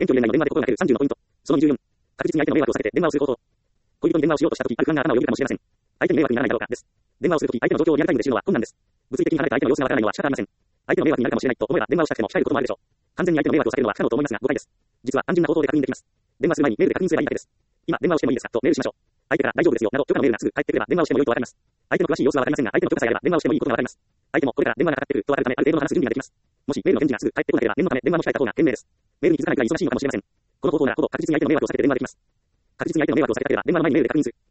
遠距離恋愛の電話で心がける30のポイント。その24。確実に相手の迷惑を避けて電話をする方法。恋人に電話をしようとしたとき、ある不安が頭をよぎるかもしれません。相手に迷惑にならないだろうか、です。電話をするとき、相手の状況をリアルタイムで知るのは困難です。物理的に離れた相手の様子がわからないのは仕方ありません。相手の迷惑になるかもしれないと思えば電話をしたくても控えることもあるでしょう。完全に相手の迷惑を避けるのは不可能と思いますが、誤解です。実は単純な方法で確認できます。電話する前にメールで確認すればいいだけです。今、電話をしてもいいですかとメールしましょう。相手から大丈夫ですよなど許可のメールがすぐ返ってくれば電話をしても良いとわかります。相手の詳しい様子はわかりませんが、相手の許可さえあれば電話をしてもいいことがわかります。相手もこれから電話がかかってくるとわかるため、ある程度の話す準備ができます。もしメールの返事がすぐ返ってこなければ念のため電話も控えた方が賢明です。メールに気づかないくらい忙しいのかもしれません。この方法ならほぼ確実に相手の迷惑を避けて電話ができます。確実に相手の迷惑を避けたければ電話の前にメールで確認する。